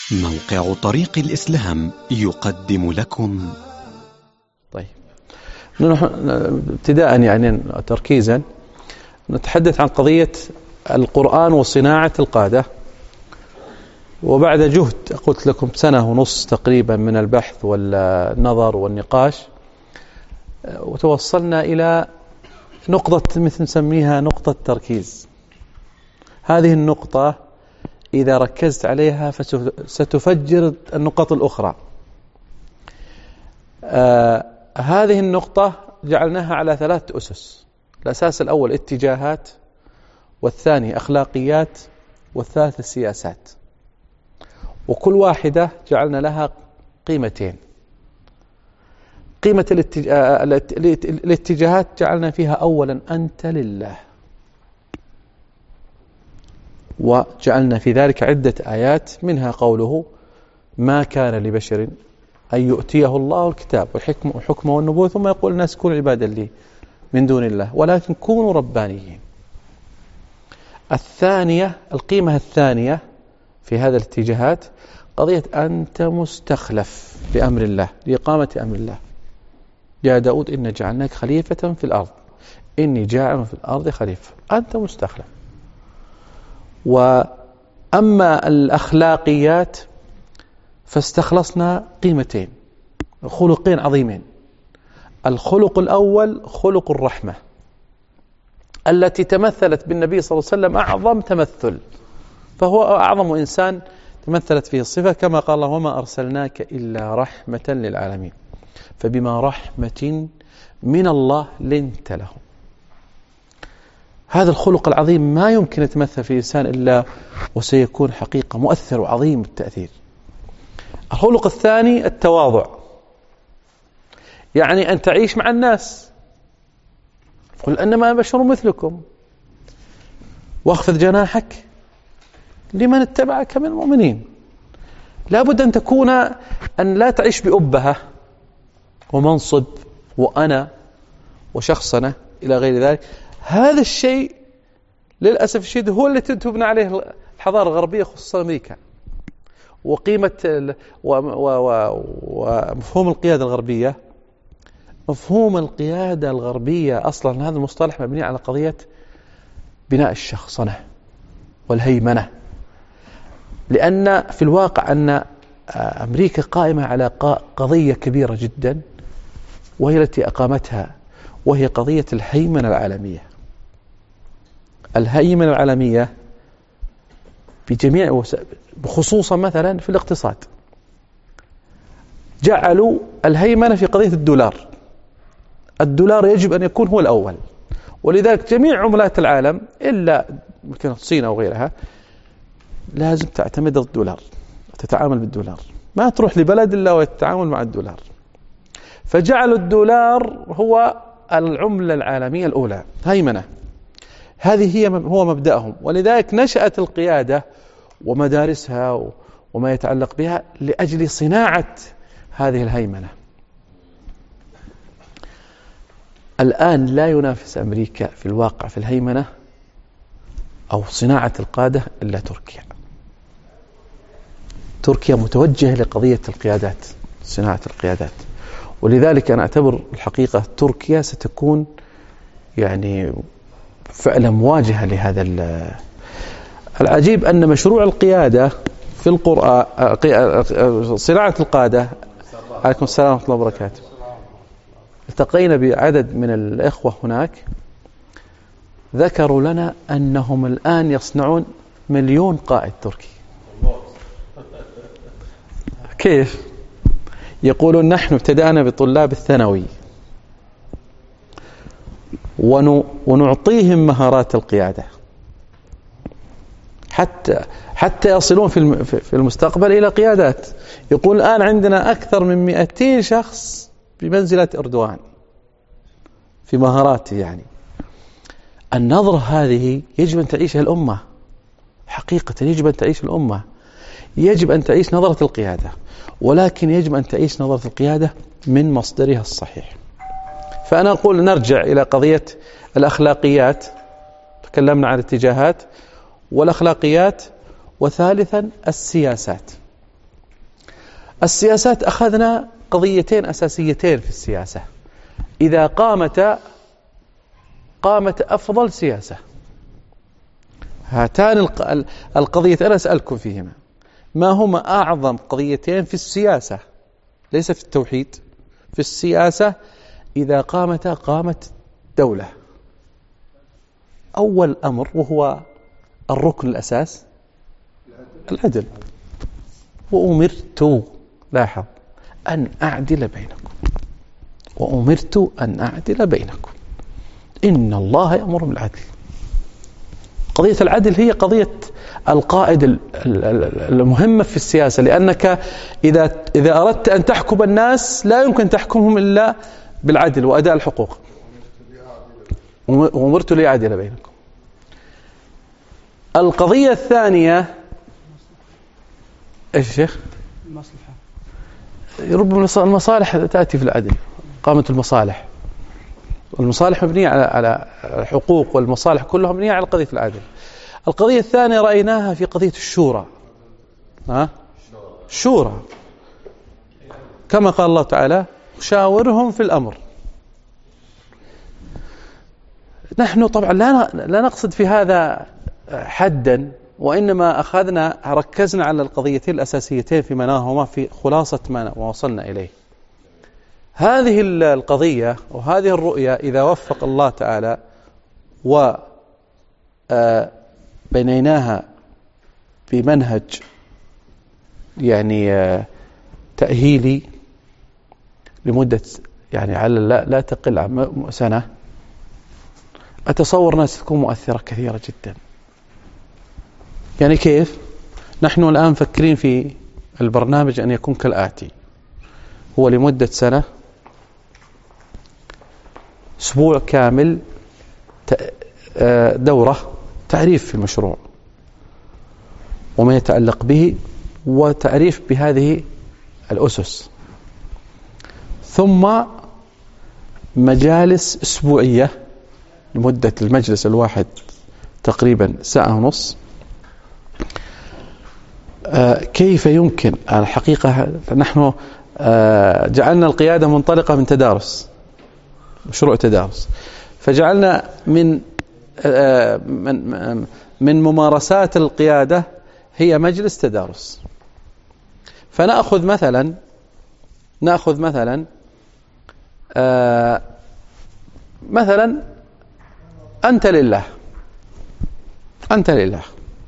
موقع طريق الإسلام يقدم لكم. طيب، ابتداء يعني تركيزا نتحدث عن قضية القرآن وصناعة القادة. وبعد جهد قلت لكم 1.5 سنة تقريبا من البحث والنظر والنقاش، وتوصلنا إلى نقطة مثل نسميها نقطة تركيز. هذه النقطة إذا ركزت عليها ستفجر النقط الأخرى. هذه النقطة جعلناها على 3 أسس. الأساس الأول اتجاهات، والثاني أخلاقيات، والثالث السياسات. وكل واحدة جعلنا لها قيمتين. قيمة الاتجاهات جعلنا فيها أولا أنت لله، وجعلنا في ذلك عدة آيات، منها قوله ما كان لبشر أن يؤتيه الله الكتاب والحكمة والنبوة ثم يقول الناس كونوا عبادا لي من دون الله ولكن كونوا ربانيين. القيمة الثانية في هذا الاتجاهات قضية أنت مستخلف لأمر الله، لإقامة أمر الله. يا داود إن جعلناك خليفة في الأرض، إني جاعل في الأرض خليفة، أنت مستخلف. وأما الأخلاقيات فاستخلصنا قيمتين، خلقين عظيمين. الخلق الأول خلق الرحمة التي تمثلت بالنبي صلى الله عليه وسلم أعظم تمثل، فهو أعظم إنسان تمثلت فيه الصفة، كما قال الله وما أرسلناك إلا رحمة للعالمين فبما رحمة من الله لنت لهم. هذا الخلق العظيم ما يمكن يتمثل في إنسان إلا وسيكون حقيقة مؤثر وعظيم التأثير. الخلق الثاني التواضع، يعني أن تعيش مع الناس، قل أنما أنا بشر مثلكم، واخفض جناحك لمن اتبعك من المؤمنين. لابد أن تكون أن لا تعيش بأبهة ومنصب وأنا وشخصنا إلى غير ذلك. هذا الشيء للأسف الشديد هو اللي تبنى عليه الحضارة الغربية خصوصا أمريكا، وقيمة ومفهوم القيادة الغربية. مفهوم القيادة الغربية أصلا هذا المصطلح مبني على قضية بناء الشخصنة والهيمنة، لأن في الواقع أن أمريكا قائمة على قضية كبيرة جدا وهي التي أقامتها، وهي قضية الهيمنة العالمية. الهيمنة العالمية بجميع خصوصا مثلا في الاقتصاد جعلوا الهيمنة في قضية الدولار. الدولار يجب أن يكون هو الأول، ولذلك جميع عملات العالم إلا يمكن الصين أو غيرها لازم تعتمد الدولار، تتعامل بالدولار، ما تروح لبلد إلا وتتعامل مع الدولار. فجعلوا الدولار هو العملة العالمية الأولى، هيمنة. هذه هو مبدأهم، ولذلك نشأت القيادة ومدارسها وما يتعلق بها لأجل صناعة هذه الهيمنة. الآن لا ينافس أمريكا في الواقع في الهيمنة أو صناعة القادة إلا تركيا. تركيا متوجهة لقضية القيادات، صناعة القيادات، ولذلك أنا أعتبر الحقيقة تركيا ستكون يعني فعلا مواجهة لهذا. العجيب أن مشروع القيادة في القرآن، صناعة القادة. عليكم السلام ورحمة الله وبركاته. التقينا بعدد من الإخوة هناك ذكروا لنا أنهم الآن يصنعون 1,000,000 قائد تركي. كيف؟ يقولون نحن ابتدأنا بطلاب الثانوي ونعطيهم مهارات القيادة حتى يصلون في المستقبل إلى قيادات. يقول الآن عندنا أكثر من 200 شخص بمنزلة أردوغان في مهاراته. يعني النظرة هذه يجب أن تعيشها الأمة، حقيقة يجب أن تعيش الأمة، يجب أن تعيش نظرة القيادة، ولكن يجب أن تعيش نظرة القيادة من مصدرها الصحيح. فأنا أقول نرجع إلى قضية الأخلاقيات، تكلمنا عن الاتجاهات والأخلاقيات، وثالثا السياسات. السياسات أخذنا قضيتين أساسيتين في السياسة إذا قامت أفضل سياسة. هاتان القضيتين أنا أسألكم فيهما، ما هما أعظم قضيتين في السياسة، ليس في التوحيد، في السياسة إذا قامت دولة؟ أول أمر وهو الركن الأساس العدل. وأمرت، لاحظ، أن أعدل بينكم، وأمرت أن أعدل بينكم، إن الله يأمر بالعدل. قضية العدل هي قضية القائد المهمة في السياسة، لأنك إذا أردت أن تحكم الناس لا يمكن تحكمهم إلا بالعدل وأداء الحقوق. وأمرت لأعدل بينكم. القضية الثانية إيش شيخ؟ المصلحة. ربما المصالح تأتي في العدل، قامة المصالح، والمصالح مبنية على الحقوق، والمصالح كلها مبنية على قضية العدل. القضية الثانية رأيناها في قضية الشورى. شورى، كما قال الله تعالى: شاورهم في الأمر. نحن طبعا لا نقصد في هذا حدا، وإنما ركزنا على القضيتين الأساسيتين في مناهما في خلاصة ما وصلنا إليه. هذه القضية وهذه الرؤية إذا وفق الله تعالى وبنيناها بمنهج يعني تأهيلي لمدة يعني على لا تقل عن سنة، أتصور أنها ستكون مؤثرة كثيرة جدا. يعني كيف؟ نحن الآن مفكرين في البرنامج أن يكون كالآتي: هو لمدة سنة، أسبوع كامل دورة تعريف في المشروع وما يتعلق به، وتعريف بهذه الأسس، ثم مجالس أسبوعية لمدة المجلس الواحد تقريبا ساعة ونص. كيف يمكن الحقيقة نحن جعلنا القيادة منطلقة من تدارس، مشروع تدارس، فجعلنا من ممارسات القيادة هي مجلس تدارس. فنأخذ مثلا أنت لله،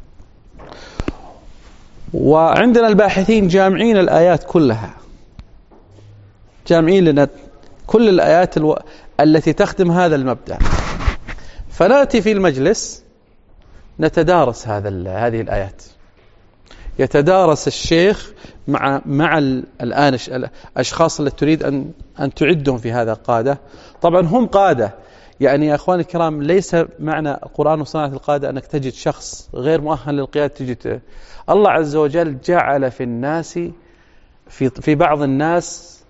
وعندنا الباحثين جامعين الآيات كلها، جامعين لنا كل الآيات التي تخدم هذا المبدأ. فنأتي في المجلس نتدارس هذه الآيات، يتدارس الشيخ مع الآن الأشخاص التي تريد أن تعدهم في هذا قادة. طبعا هم قادة، يعني يا أخواني الكرام ليس معنى القرآن وصناعة القادة أنك تجد شخص غير مؤهل للقيادة تجد. الله عز وجل جعل في الناس في بعض الناس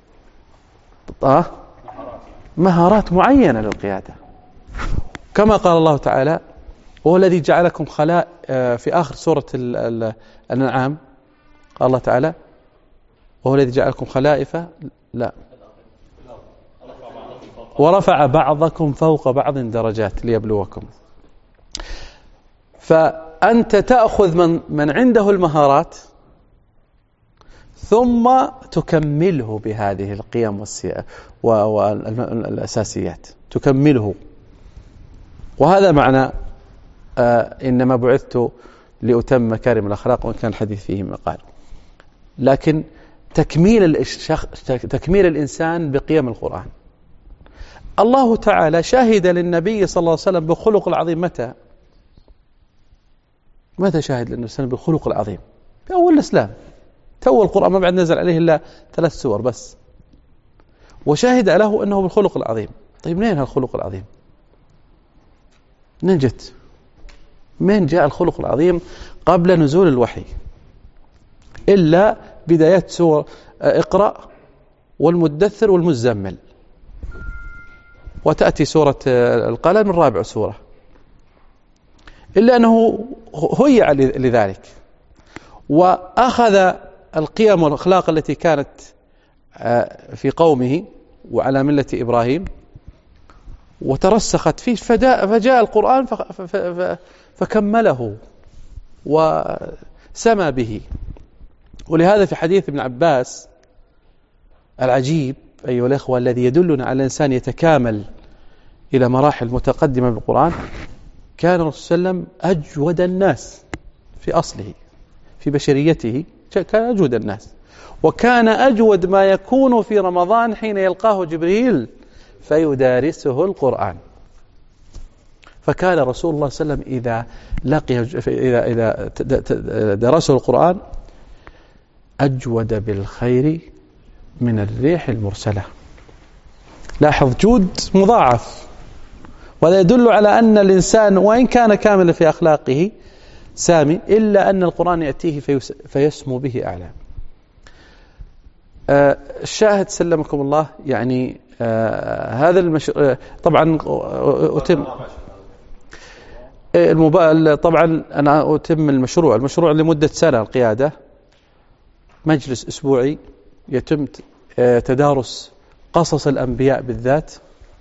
مهارات معينة للقيادة، كما قال الله تعالى: وهو الذي جعلكم خلائف. في آخر سورة الأنعام قال الله تعالى: وهو الذي جعلكم خلائف، لا، ورفع بعضكم فوق بعض درجات ليبلوكم. فأنت تأخذ من عنده المهارات ثم تكمله بهذه القيم والأساسيات، تكمله. وهذا معنى إنما بعثت لأتم مكارم الأخلاق، وإن كان الحديث فيه مقال. لكن تكميل الإنسان بقيم القرآن. الله تعالى شهد للنبي صلى الله عليه وسلم بخلق العظيم. متى شهد للنبي صلى الله عليه وسلم بالخلق العظيم؟ في أول الإسلام، تو القرآن ما بعد نزل عليه إلا 3 سور بس، وشهد له أنه بالخلق العظيم. طيب منين هالخلق العظيم؟ نجت من جاء الخلق العظيم قبل نزول الوحي إلا بدايات سور اقرأ والمدثر والمزمل، وتأتي سورة القلم الرابع سورة، إلا أنه هيع لذلك. وأخذ القيم والأخلاق التي كانت في قومه وعلى ملة إبراهيم وترسخت فيه، فجاء القرآن فكمله وسمى به. ولهذا في حديث ابن عباس العجيب أيها الأخوة الذي يدلنا على الإنسان يتكامل إلى مراحل متقدمة بالقرآن، كان الرسول صلى الله عليه وسلم أجود الناس في أصله في بشريته، كان أجود الناس، وكان أجود ما يكون في رمضان حين يلقاه جبريل فيدارسه القرآن. فكان رسول الله صلى الله عليه وسلم إذا درسه القرآن أجود بالخير من الريح المرسلة. لاحظ جود مضاعف، وهذا يدل على أن الإنسان وإن كان كاملا في أخلاقه سامي، إلا أن القرآن يأتيه فيسمو به أعلى. الشاهد سلمكم الله، يعني هذا المشروع طبعا أتم طبعا أنا أتم المشروع لمدة سنة. القيادة مجلس أسبوعي يتم تدارس قصص الأنبياء بالذات،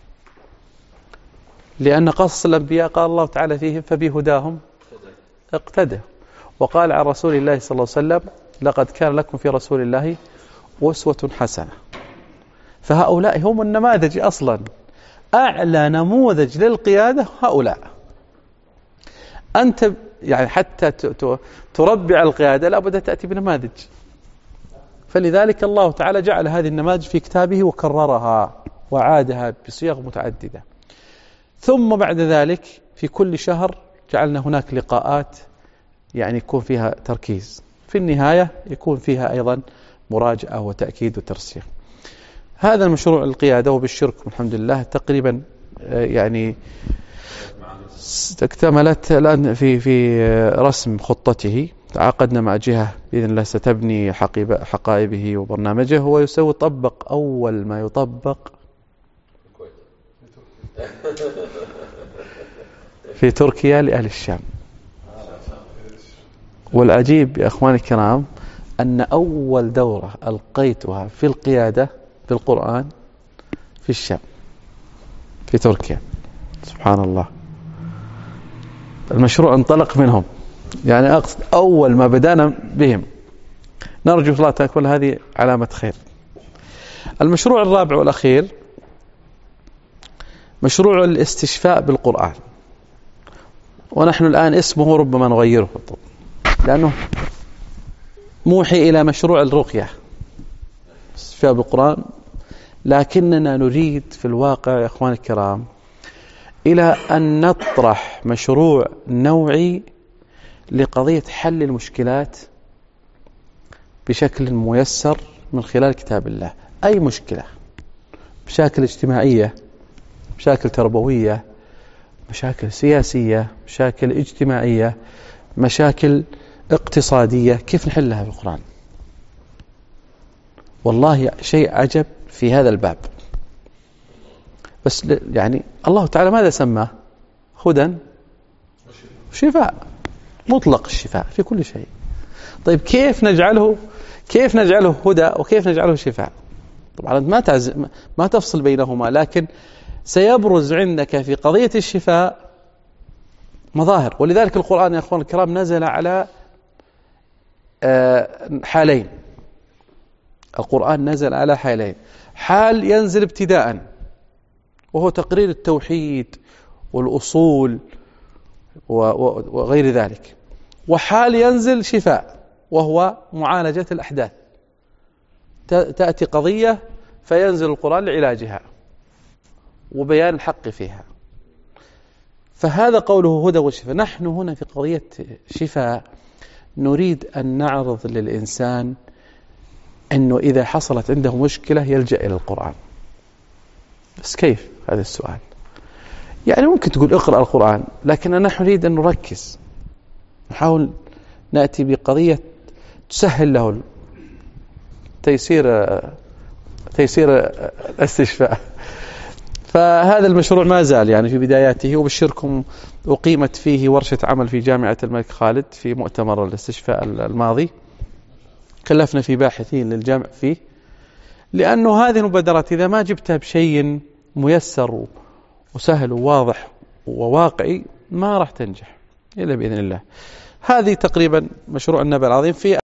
لأن قصص الأنبياء قال الله تعالى فيهم فبهداهم اقتدى، وقال عن رسول الله صلى الله عليه وسلم لقد كان لكم في رسول الله أسوة حسنة. فهؤلاء هم النماذج أصلا، أعلى نموذج للقيادة هؤلاء. أنت يعني حتى تربع القيادة لابد تأتي بنماذج، فلذلك الله تعالى جعل هذه النماذج في كتابه وكررها وعادها بصيغ متعددة. ثم بعد ذلك في كل شهر جعلنا هناك لقاءات يعني يكون فيها تركيز، في النهاية يكون فيها أيضا مراجعة وتأكيد وترسيخ. هذا المشروع القيادة وبالشركم الحمد لله تقريبا يعني اكتملت الآن في رسم خطته. تعاقدنا مع جهة بإذن الله ستبني حقائبه وبرنامجه. هو يطبق أول ما يطبق في تركيا لأهل الشام. والعجيب يا أخواني الكرام أن أول دورة ألقيتها في القيادة بالقرآن في الشام في تركيا. سبحان الله، المشروع انطلق منهم، يعني أقصد أول ما بدأنا بهم. نرجو الله تكون هذه علامة خير. المشروع الرابع والأخير مشروع الاستشفاء بالقرآن، ونحن الآن اسمه ربما نغيره لأنه موحي إلى مشروع الرقية الاستشفاء بالقرآن، لكننا نريد في الواقع يا أخواني الكرام إلى أن نطرح مشروع نوعي لقضية حل المشكلات بشكل ميسر من خلال كتاب الله. أي مشكلة، مشاكل اجتماعية، مشاكل تربوية، مشاكل سياسية، مشاكل اجتماعية، مشاكل اقتصادية، كيف نحلها بالقرآن؟ والله شيء عجب في هذا الباب. بس يعني الله تعالى ماذا سماه؟ هدى وشفاء، مطلق الشفاء في كل شيء. طيب كيف نجعله هدى وكيف نجعله شفاء؟ طبعا ما تفصل بينهما، لكن سيبرز عندك في قضية الشفاء مظاهر. ولذلك القرآن يا أخوان الكرام نزل على حالين. القرآن نزل على حالين، حال ينزل ابتداء وهو تقرير التوحيد والأصول وغير ذلك، وحال ينزل شفاء وهو معالجة الأحداث. تأتي قضية فينزل القرآن لعلاجها وبيان الحق فيها. فهذا قوله هدى والشفاء. نحن هنا في قضية شفاء نريد أن نعرض للإنسان أنه إذا حصلت عنده مشكلة يلجأ إلى القرآن. بس كيف؟ هذا السؤال. يعني ممكن تقول اقرأ القرآن، لكن نحن نريد أن نركز، نحاول نأتي بقضية تسهل له تيسير الاستشفاء. فهذا المشروع ما زال يعني في بداياته. وبشركم أقيمت فيه ورشة عمل في جامعة الملك خالد في مؤتمر الاستشفاء الماضي. كلفنا في باحثين للجمع فيه، لأنه هذه المبادرات إذا ما جبتها بشيء ميسر وسهل وواضح وواقعي ما راح تنجح إلا بإذن الله. هذه تقريبا مشروع النبأ العظيم. في